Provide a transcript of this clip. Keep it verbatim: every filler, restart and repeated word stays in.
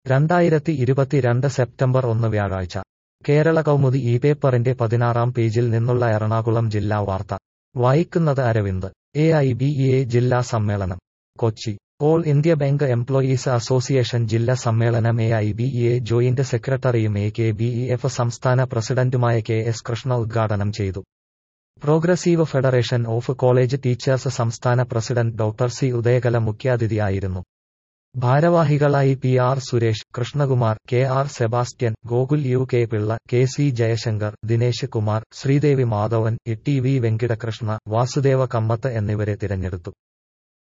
രണ്ടായിരത്തി ഇരുപത്തിരണ്ട് സെപ്റ്റംബർ ഒന്ന് വ്യാഴാഴ്ച കേരള കൗമുദി ഈ പേപ്പറിന്റെ പതിനാറാം പേജിൽ നിന്നുള്ള എറണാകുളം ജില്ലാ വാർത്ത വായിക്കുന്നത് Aravind. A I B E A ജില്ലാ സമ്മേളനം Kochi. All India bank employees association ജില്ലാ സമ്മേളനം A I B E A joint സെക്രട്ടറിയും A K B E F സംസ്ഥാന പ്രസിഡന്റുമായ കെ എസ് കൃഷ്ണ ഉദ്ഘാടനം ചെയ്തു. Progressive federation of college teachers സംസ്ഥാന പ്രസിഡന്റ് ഡോക്ടർ സി ഉദയകല മുഖ്യാതിഥിയായിരുന്നു. ഭാരവാഹികളായി P R Suresh, Krishnakumar, K R Sebastian, Gokul U K Pillai, K C Jayashankar, Dinesh Kumar, Sridevi Madhavan, T V Venkitakrishna, Vasudeva Kamath എന്നിവരെ തിരഞ്ഞെടുത്തു.